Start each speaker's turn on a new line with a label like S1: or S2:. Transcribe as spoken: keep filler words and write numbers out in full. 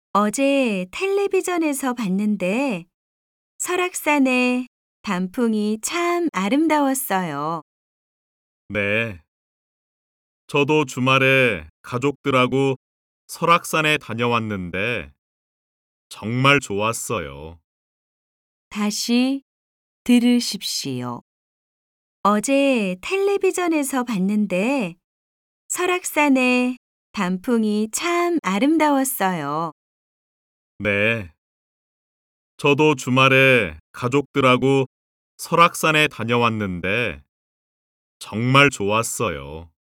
S1: 어제 텔레비전에서 봤는데 설악산의 단풍이 참 아름다웠어요.
S2: 네, 저도 주말에 가족들하고 설악산에 다녀왔는데 정말 좋았어요.
S1: 다시 들으십시오. 어제 텔레비전에서 봤는데 설악산의 단풍이 참 아름다웠어요.
S2: 네, 저도 주말에 가족들하고 설악산에 다녀왔는데 정말 좋았어요.